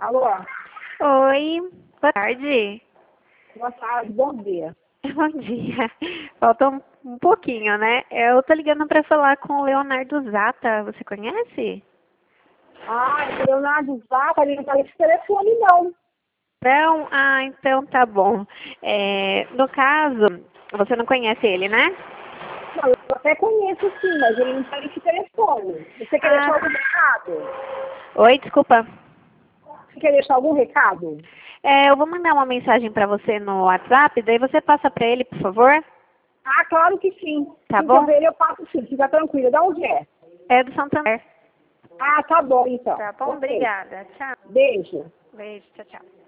Alô? Oi, boa tarde. Boa tarde, bom dia. Bom dia. Faltou um pouquinho, né? Eu tô ligando pra falar com o Leonardo Zata. Você conhece? Ah, Leonardo Zaca, ele não tá nesse telefone, não. Não? Ah, então tá bom. No caso, você não conhece ele, né? Não, eu até conheço sim, mas ele não tá nesse telefone. Você quer deixar Ah, algum recado? oi, desculpa. Você quer deixar algum recado? Eu vou mandar uma mensagem pra você no WhatsApp, daí você passa pra ele, por favor. Ah, claro que sim. Tá Se eu bom? ver ele, eu passo sim. Fica tranquila. Da onde é? É do Santander. Ah, tá bom, então. Tá bom? Ok. Obrigada. Tchau. Beijo. Beijo, tchau, tchau.